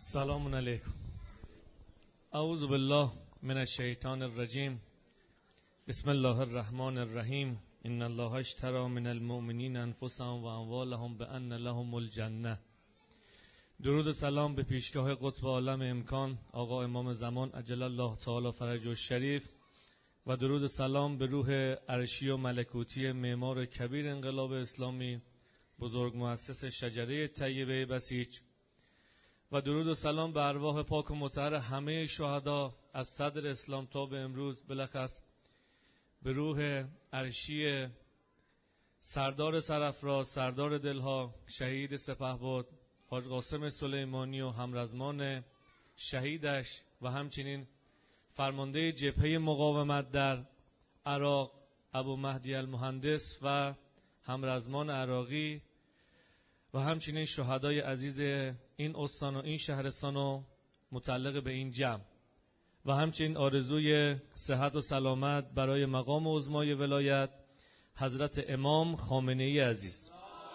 سلام علیکم. اعوذ بالله من الشیطان الرجیم. بسم الله الرحمن الرحیم. ان الله اشتری من المؤمنین انفسهم و اموالهم بان لهم الجنه. درود و سلام به پیشگاه قطب عالم امکان آقا امام زمان عجل الله تعالی فرجه الشریف و درود و سلام به روح عرشی و ملکوتی معمار کبیر انقلاب اسلامی، بزرگ مؤسس شجره طیبه بسیج، و درود و سلام به ارواح پاک و مطهر همه شهدا از صدر اسلام تا به امروز، بلخص به روح عرشی سردار سرافراز، سردار دلها، شهید سپهبد حاج قاسم سلیمانی و همرزمان شهیدش و همچنین فرمانده جبهه مقاومت در عراق ابو مهدی المهندس و همرزمان عراقی و همچنین شهدای عزیز این استان و این شهرستان و متعلق به این جمع و همچنین آرزوی صحت و سلامت برای مقام عظمای ولایت حضرت امام خامنه‌ای عزیز.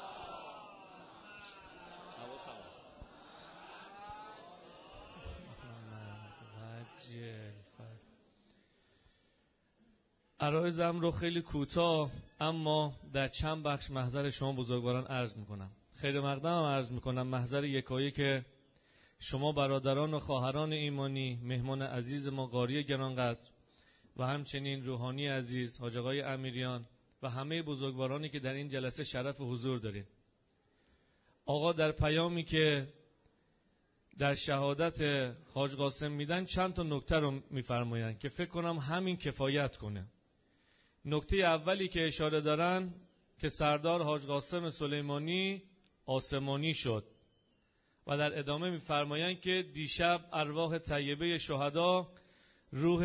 عرایزم رو خیلی کوتاه اما در چند بخش محضر شما بزرگواران عرض میکنم. خیر مقدمم عرض میکنم محضر یکایی که شما برادران و خواهران ایمانی، مهمان عزیز ما قاری گرانقدر و همچنین روحانی عزیز حاج آقای امیریان و همه بزرگوارانی که در این جلسه شرف حضور دارید. آقا در پیامی که در شهادت حاج قاسم میدن چند تا نکته رو میفرمایند که فکر کنم همین کفایت کنه. نکته اولی که اشاره دارن که سردار حاج قاسم سلیمانی آسمانی شد و در ادامه میفرمایند که دیشب ارواح طیبه شهدا روح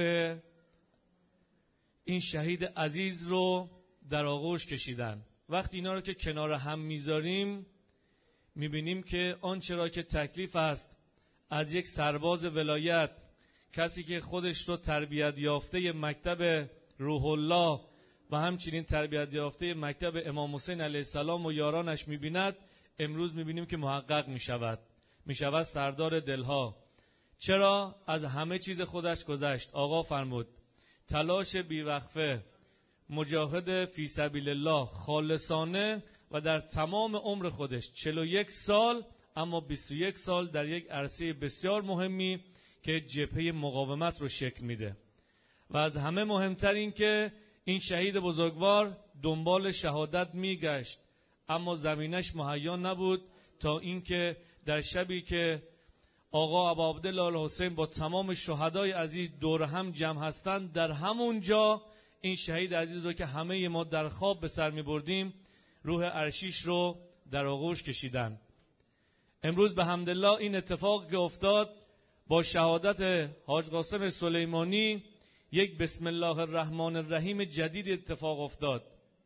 این شهید عزیز رو در آغوش کشیدن. وقتی اینا رو که کنار هم میذاریم میبینیم که آنچه را که تکلیف است از یک سرباز ولایت، کسی که خودش رو تربیت یافته مکتب روح الله و همچنین تربیت یافته مکتب امام حسین علیه السلام و یارانش میبیند، امروز میبینیم که محقق میشود سردار دلها. چرا؟ از همه چیز خودش گذشت. آقا فرمود تلاش بیوقفه، مجاهد فی سبیل الله خالصانه و در تمام عمر خودش 41 سال اما 21 سال در یک عرصه بسیار مهمی که جبهه مقاومت رو شکل میده. و از همه مهمتر این که این شهید بزرگوار دنبال شهادت میگشت اما زمینش مهیا نبود تا اینکه در شبی که آقا ابا عبدالله الحسین با تمام شهدای عزیز دور هم جمع هستند، در همون جا این شهید عزیز رو که همه ما در خواب به سر می بردیم روح عرشیش رو در آغوش کشیدن. امروز به حمدالله این اتفاق که افتاد با شهادت حاج قاسم سلیمانی یک بسم الله الرحمن الرحیم جدید اتفاق افتاد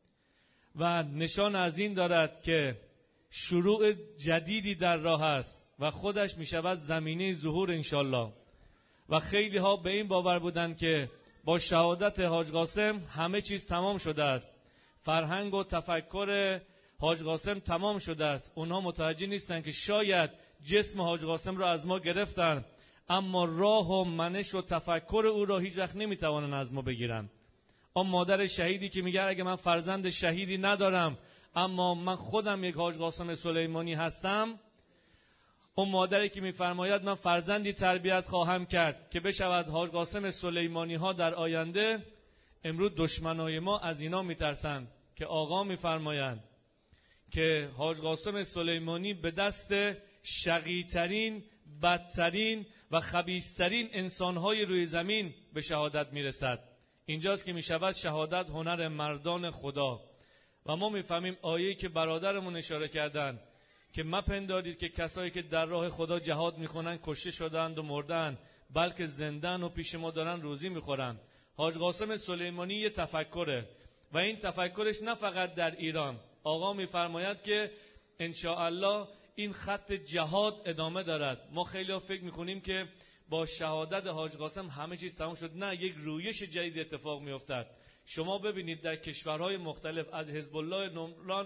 و نشان از این دارد که شروع جدیدی در راه است و خودش می شود زمینه ظهور انشالله. و خیلی ها به این باور بودن که با شهادت حاج قاسم همه چیز تمام شده است، فرهنگ و تفکر حاج قاسم تمام شده است. اونها متوجه نیستن که شاید جسم حاج قاسم را از ما گرفتن اما راه و منش و تفکر او را هیچ وقت نمیتوانن از ما بگیرن. اون مادر شهیدی که میگه اگه من فرزند شهیدی ندارم اما من خودم یک حاج قاسم سلیمانی هستم، اون مادری که میفرماید من فرزندی تربیت خواهم کرد که بشود حاج قاسم سلیمانی ها در آینده، امروز دشمنای ما از اینا میترسند که آقا میفرمایند که حاج قاسم سلیمانی به دست شقی‌ترین، بدترین و خبیث‌ترین انسانهای روی زمین به شهادت میرسد. اینجاست که میشود شهادت هنر مردان خدا. و ما میفهمیم آیه‌ای که برادرمون اشاره کردن که مپندارید که کسایی که در راه خدا جهاد میکنن کشته شدند و مردن، بلکه زندن و پیش ما دارن روزی میخورن. حاج قاسم سلیمانی یه تفکره و این تفکرش نه فقط در ایران. آقا میفرماید که انشاءالله این خط جهاد ادامه دارد. ما خیلی ها فکر میکنیم که با شهادت حاج قاسم همه چیز تمام شد. نه، یک رویش جدید اتفاق میافتد. شما ببینید در کشورهای مختلف از حزب الله نمران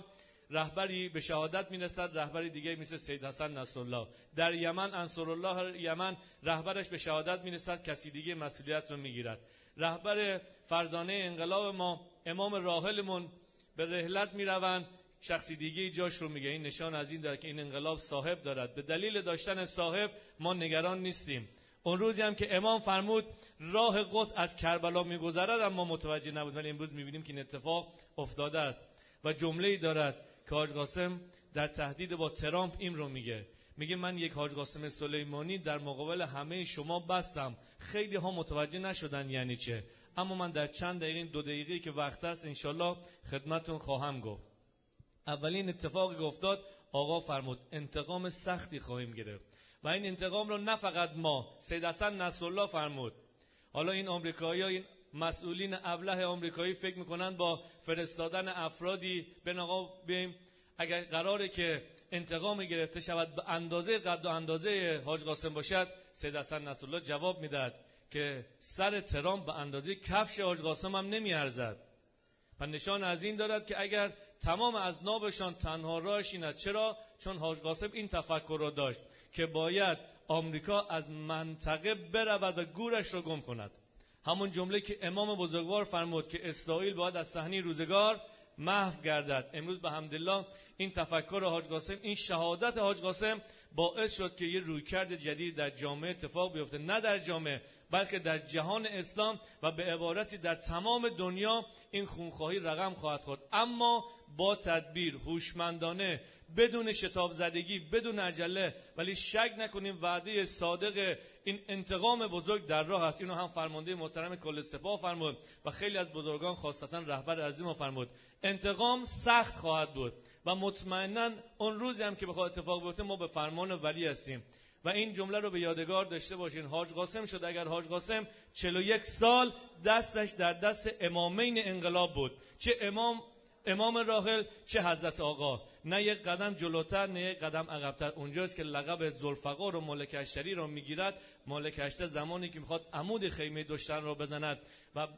رهبری به شهادت میرسد، رهبری دیگه مثل سید حسن نصرالله. در یمن انصارالله یمن رهبرش به شهادت میرسد، کسی دیگه مسئولیت رو میگیرد. رهبر فرزانه انقلاب ما امام راحلمون به رحلت میروند، شخصی دیگه جاش رو میگه. این نشان از این داره که این انقلاب صاحب دارد. به دلیل داشتن صاحب ما نگران نیستیم. اون روزی هم که امام فرمود راه قدس از کربلا میگذرد اما متوجه نبود، ولی امروز میبینیم که این اتفاق افتاده است. و جمله‌ای دارد که حاج قاسم در تهدید با ترامپ این رو میگه من یک حاج قاسم سلیمانی در مقابل همه شما بستم. خیلی ها متوجه نشدن یعنی چه، اما من در چند دقیقه، 2 دقیقه که وقت است انشالله خدمتون خواهم گفت. اولین اتفاقی که افتاد، آقا فرمود انتقام سختی خواهیم گرفت و این انتقام رو نه فقط ما، سید حسن نصرالله فرمود. حالا این آمریکایی‌ها، این مسئولین ابله آمریکایی فکر میکنن با فرستادن افرادی به آقا بیم اگر قراره که انتقام گرفته شود به اندازه قد و اندازه حاج قاسم باشد، سید حسن نصرالله جواب میداد که سر ترامپ به اندازه کفش حاج قاسم هم نمیارزد. و نشان از این دارد که اگر تمام اذنابشان تنها راهش این است. چرا؟ چون حاج قاسم این تفکر را داشت که باید آمریکا از منطقه برود و گورش را گم کند. همون جمله که امام بزرگوار فرمود که اسرائیل باید از صحنه روزگار محو گردد. امروز به حمدالله این تفکر حاج قاسم، این شهادت حاج قاسم باعث شد که یه رویکرد جدید در جامعه اتفاق بیفته، نه در جامعه بلکه در جهان اسلام و به عبارتی در تمام دنیا این خونخواهی رقم خواهد خورد، اما با تدبیر، هوشمندانه، بدون شتاب زدگی، بدون عجله. ولی شک نکنیم وعده صادق این انتقام بزرگ در راه است. اینو هم فرمانده محترم کل سپاه فرمود و خیلی از بزرگان خاصتا رهبر عظیم فرمود. انتقام سخت خواهد بود و مطمئنا اون روزی هم که بخواد اتفاق بیفته ما به فرمان ولی هستیم. و این جمله رو به یادگار داشته باشین. حاج قاسم شد اگر حاج قاسم 41 سال دستش در دست امامین انقلاب بود، چه امام راحل چه حضرت آقا، نه یک قدم جلوتر نه یک قدم عقبتر. اونجاست که لقب ذوالفقار و ملک اشتری را میگیرد. ملک اشتر زمانی که میخواد عمود خیمه دشمن را بزند و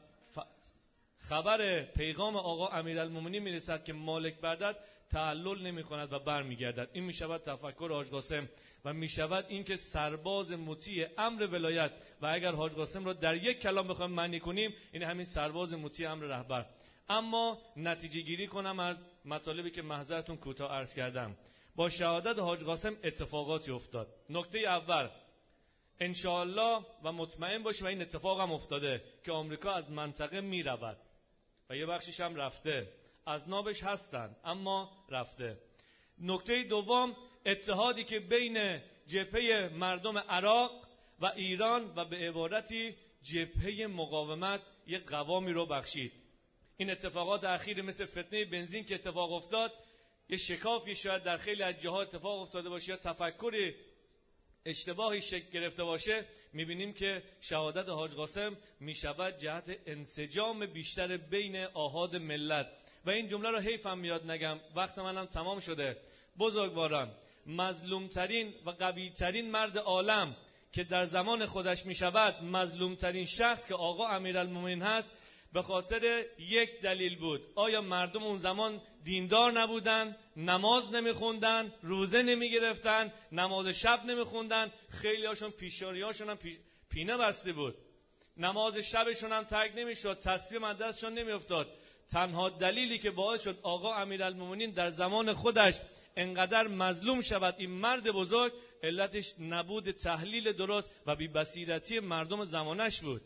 خبر پیغام آقا امیرالمومنین میرسد که مالک بردد، تعلل نمی کند و بر میگردد. این میشود تفکر حاج قاسم و میشود این که سرباز مطیع امر ولایت. و اگر حاج قاسم را در یک کلام بخوایم معنی کنیم، این همین سرباز مطیع امر رهبر. اما نتیجه گیری کنم از مطالبی که محضرتون کوتاه عرض کردم. با شهادت حاج قاسم اتفاقاتی افتاد. نکته اول، انشاءالله و مطمئن باشیم و این اتفاق هم افتاده که آمریکا از منطقه می رود و یه بخشش هم رفته، از نابش هستن اما رفته. نکته دوم، اتحادی که بین جبهه مردم عراق و ایران و به عبارتی جبهه مقاومت یک قوامی رو بخشید. این اتفاقات اخیر مثل فتنه بنزین که اتفاق افتاد، یه شکافی شاید در خیلی از جاها اتفاق افتاده باشه یا تفکری اشتباهی شکل گرفته باشه. میبینیم که شهادت حاج قاسم میشود جهت انسجام بیشتر بین آحاد ملت. و این جمله رو حیفم میاد نگم، وقت منم تمام شده. بزرگواران، مظلومترین و قویترین مرد عالم که در زمان خودش میشود مظلومترین شخص که آقا امیرالمومنین هست، به خاطر یک دلیل بود. آیا مردم اون زمان دیندار نبودن؟ نماز نمیخوندن؟ روزه نمیگرفتن؟ نماز شب نمیخوندن؟ خیلی هاشون پیشاریاشون هم پینه بسته بود، نماز شبشون هم ترک نمیشد، تسبیح از دستشون نمیافتاد. تنها دلیلی که باعث شد آقا امیرالمومنین در زمان خودش انقدر مظلوم شود، این مرد بزرگ، علتش نبود تحلیل درست و بی بصیرتی مردم زمانش بود.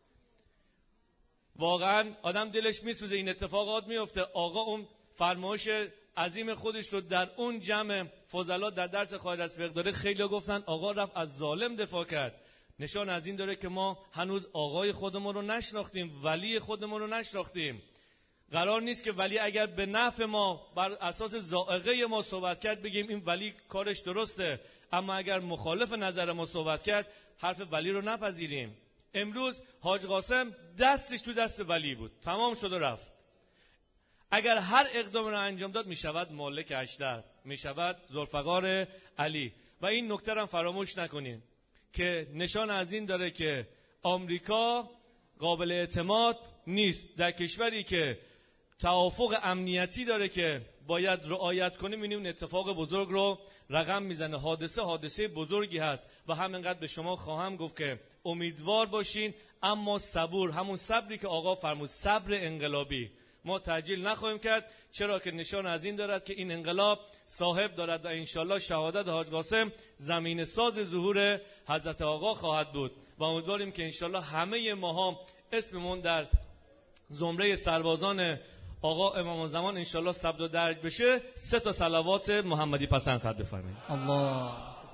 واقعا آدم دلش میسوزه این اتفاقات میفته. آقا اون فرمایش عظیم خودش رو در اون جمع فضلا در درس خارج از فقه داره. خیلی گفتن آقا رفت از ظالم دفاع کرد. نشان از این داره که ما هنوز آقای خودمون رو نشناختیم، ولی خودمون رو نشناختیم. قرار نیست که ولی اگر به نفع ما بر اساس ذائقه ما صحبت کرد بگیم این ولی کارش درسته، اما اگر مخالف نظر ما صحبت کرد حرف ولی رو نپذیریم. امروز حاج قاسم دستش تو دست ولی بود، تمام شد و رفت. اگر هر اقدام رو انجام داد میشود مالک اشتر، میشود ذوالفقار علی. و این نکته رو فراموش نکنیم که نشان از این داره که آمریکا قابل اعتماد نیست. در کشوری که توافق امنیتی داره که باید رعایت کنیم، این اتفاق بزرگ رو رقم میزنه. حادثه بزرگی هست و همینقدر به شما خواهم گفت که امیدوار باشین، اما صبور، همون صبری که آقا فرمود، صبر انقلابی. ما تعجیل نخواهیم کرد، چرا که نشان از این دارد که این انقلاب صاحب دارد و انشالله شهادت حاج قاسم زمین ساز ظهور حضرت آقا خواهد بود و امیدواریم که انشالله همه ماها اسممون در زمره سربازان آقا امام زمان انشالله ثبت و درج بشه. 3 صلوات محمدی پسند خط بفرمایید. الله